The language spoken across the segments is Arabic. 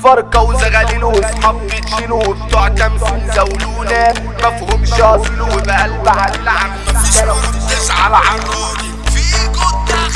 فرقة وزغاليل وصحاب بتشيلوا وبتوع تمثيل زولونا مفهومش اصيل وبقلب على اللعب تزعل على الراجل فيكو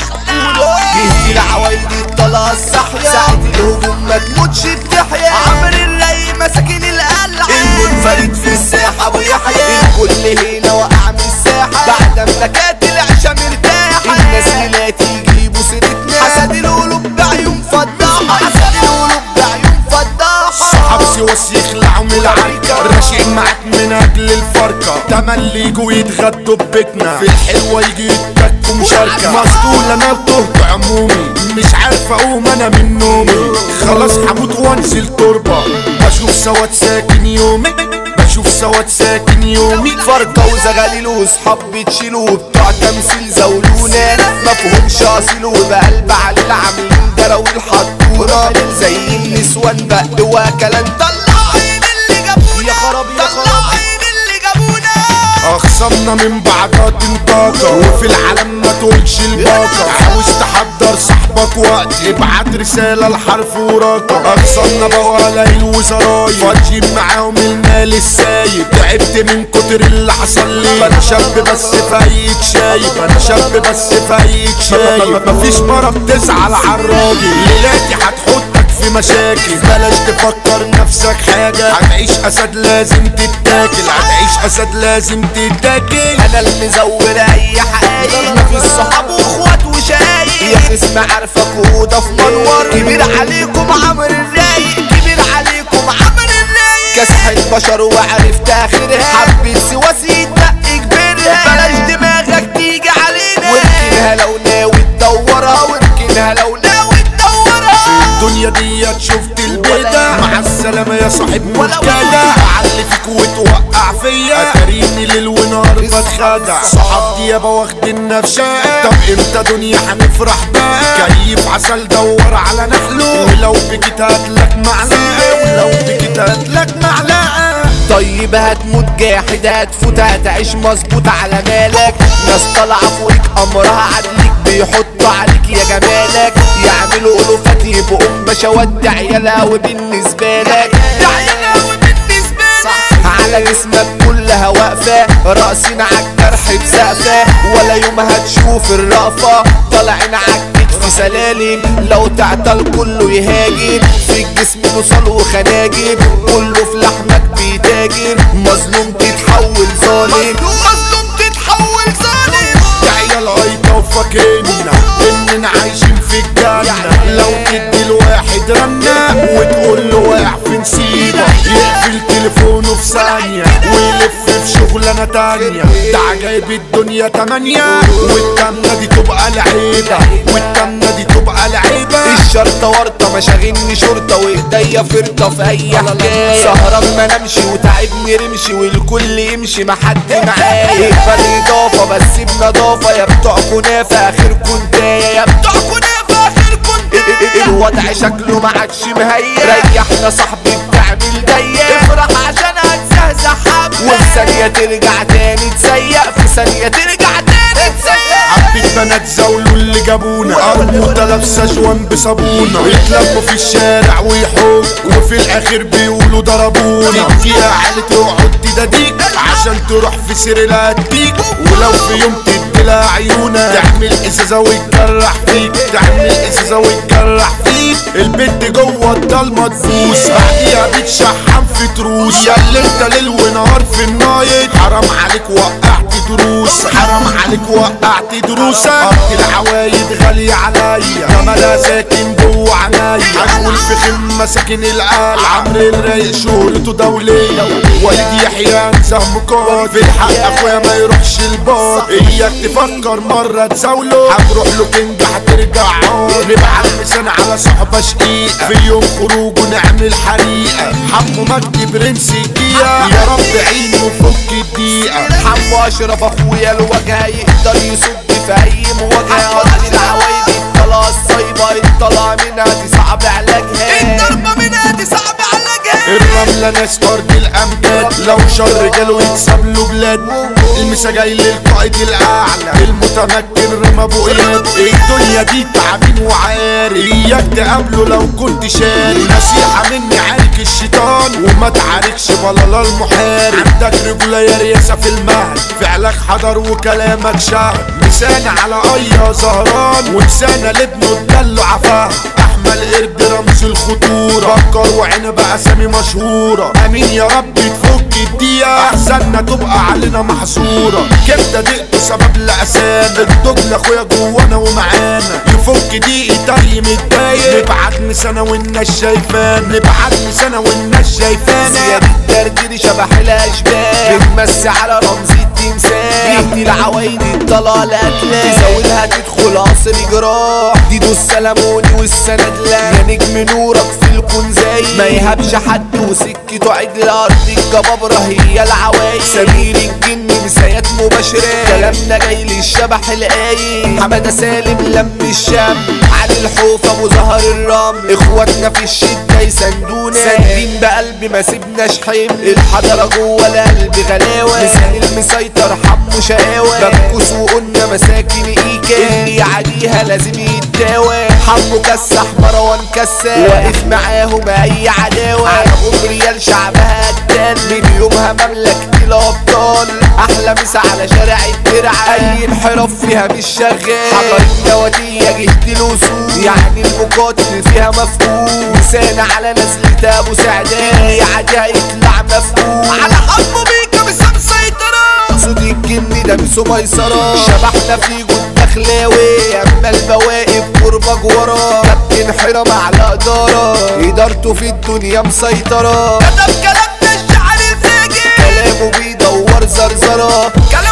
جهدي العوايد الطلعة الصحية ساعة الهجوم ما تموتش بتحيا عمر الراي مساكين القلعة المنفرد في الساحة ابو يحيى الكل هنا وقع من الساحة بعد ما كانت العشا مرتاحة الناس اللي تيجيبوا سيرتنا حسد القلوب بعيون فضاحة حسد القلوب بعيون فضاحة صحاب سواس يخلعوا من العركة راشقين معاك من اجل الفرقة تملي يجوا يتغدوا ببيتنا في الحلوة يجي يتكوا مشاركة مسطول انا وتهت عمومي مش عارف اقوم انا من نومي خلاص هموت وانزل تربة بشوف سواد ساكن يومي بشوف سواد ساكن يومي فرقة وزغاليل وصحاب بتشيلوا وبتوع تمثيل زولونا مفهومش اصيل وبقلب على العاملين دراويل حطونا زي النسوان بقوا كلام طلعين اللي جابونا يا خرابي طلعين اللي جابونا اخصمنا من بعضها تنطاقة وفي العالم ما تقولش الباقة عاوز تحضر صاحبك وقت ابعت رسالة الحرف ورقم اخصمنا بقى ليل وزرايب فاضيين معاهم المال السايب تعبت من كتر اللي حصل لي انا شاب بس فايق شايب انا شاب بس فايق شايب مفيش مرة بتزعل عالراجل ليلاتي هتحطك في مشاكل بلاش تفكر نفسك حاجة هتعيش اسد لازم تتاكل هتعيش اسد لازم تتاكل انا المزور اي حقايق مفيش صحاب واخوات وشايق يا خصم عارفك وده في منور كبير عليكم عمر الرايق كبير عليكم عمر الرايق كاسحة بشر وعرفت اخرها حبيت سواسي يتنقي كبرها بلاش دماغك تيجي علينا واركنها لو ناوي تدورها واركنها لو ناوي تدورها الدنيا ديت شفت البيضة مع السلامة يا صاحب مشكلة اعلي فيك وتوقع فيا اتريني ليل ونهار بتخدع صحاب ديابة واخدين نفشاء طب امتى دنيا هنفرح بقى كيف عسل دور على نحله ولو بكيت هاتلك معلقة ولو بكيت هاتلك معلقة طيب هتموت جاحد هتفوت هتعيش مظبوط على مالك ناس طالعة فوقك امرها عدلك بيحطوا عليك يا جمالك يعملوا الوفات يبقوا بشوات عيالها وبالنسبة لك عيالها وبالنسبة لك على جسمك كلها واقفة راسين عالجرح بسقفة ولا يوم هتشوف الرأفة طالعين عالكتف سلالم لو تعطل كله يهاجر في الجسم نصل وخناجر كله في لحمك بيتاجر مظلوم تتحول ظالم مظلوم تتحول ظالم يا عيال هايطة وفاكرنا اننا عايشين في الجنة لو تدي الواحد رنة وتقول له واقع في نسيبة يقفل تليفونه في ثانية ويلف في شغلانة تانية ده عجايب الدنيا تمانية والتمنة دي تبقى لعيبة والتمنة دي تبقى لعيبة الشرطة ورطة مشاغلني شرطة وايديا فرطة في اي حكاية سهران ما نمشي وتعبني رمشي والكل يمشي ما حد معايا اقبل اضافة بس بنضافة يا بتوع كنافة اخركم انتايا يا بتوع كنافة اخركم انتايا الوضع شكله ما عادش مهيأ ريحنا صاحبي بتعمل ضيق افرح عشان هتزهزح حبة وفي ثانية ترجع تاني تسيق في ثانية ترجع تاني تسيق حبيت بنات زولوا اللي جابونا قرموطة لابسة جوان بصابونة يتلموا في الشارع ويحوك وفي الاخر بيقولوا ضربونا فيها عيلة اقعد تداديك عشان تروح في سير هتديك ولو في يوم تدي لها عيونة تعمل ازازة ويتجرح فيك تعمل ازازة ويتجرح فيك البنت جوه الضلمة تبوس بعديها بتشحم في تروس يا اللي انت ليل ونهار في النايت حرام عليك وقعت دروس حرام عليك وقعت دروسك ارض العوايد غالية عليا جمالها ساكن جوه عنايا هنقول في خمة ساكن القلب عمرو الرايق شهرته دولية والد يحيى نزهم كار في الحق اخويا ما يروحش البار اياك تفكر مرة تزاوله هتروح له كنج هترجع عار نبقى المسان على صحبة شقيقة في يوم خروج ونعمل حريقة حمو مجدي برنس الجية يا رب عيني وفك الدقيقة حمو اشرف اخويا الوجه يقدر يصد في اي مواجهة قصدي العوايد الطلعة الصايبة الطلعة منها دي صعب علاجها الضربة منها دي صعب علاجها الرملة احلى ناس ارض الامجاد، لو شر جاله يكسب له بلاد. المسا جاي للقائد الاعلى المتمكن رمى ابو اياد، الدنيا دي تعبين وعارف اياك تقابله لو كنت شاري. نصيحة مني عارك الشيطان وما تعاركش بلالا المحارب، عندك رجولة يا رياسة في المهد، فعلك حضر وكلامك شهد. لسانة على اي زهران ولسانة لابنه الدلع فهد، احمل قرد رمز الخطورة، بكر وعنب اسامي مشهورة. امين يا رب تفك الدقيقة، احزاننا تبقى علينا محظورة. كبدة دقته سبب لأسانا، الدجل اخويا جوانا ومعانا، يفك دقيقي طري متضايق، نبعت مسانة والناس شايفانا، نبعت مسانة والناس شايفانا. زياد الدرديري شبح الاشباح، بتمسي على رمز التمساح، بيدي العوايد الضلال قتلة، تزاولها تدخل قصر جراح. ديدو السلموني والسند لا، يا نجم نورك في الكون زي ما يهبش حد وسكته عدل. ارض الجبابرة هي العوايد، سمير الجن مسايات مباشرة، كلامنا جاي للشبح القايم. حمادة سالم لم الشام، علي الحوفة ابو زهر الرمل، اخواتنا في الشدة يساندونا، ساندين بقلب ما سيبناش حمل. الحضرة جوه القلب غلاوة، لسان المسيطر حمو شقاوة، بنكوس وقلنا مساكن ايكا، اللي يعديها لازم يتداوى. حمو كسح مروان كساح، واقف معاهم اي عداوة، على ريال شعبها قتال، من يومها مملكة الابطال. احلى مسا على شارع الترعة، اي انحراف فيها مش شغال، حضر النوادية جهد الوصول، يعني المقاتل فيها مفقود. مسانا على نزلة ابو سعدان، اللي يعديها يطلع مفقود، على حمو بيكا مسا مسيطرة. صوت الجن ده مسو ميسرة، شبحنا في جود دخلاوي، اما البواقي بقربك ورا، كابتن حرام على ادارة، ادارته في الدنيا مسيطرة. كتب كلام الشعر الفاجر، كلامه بيدور زرزرة.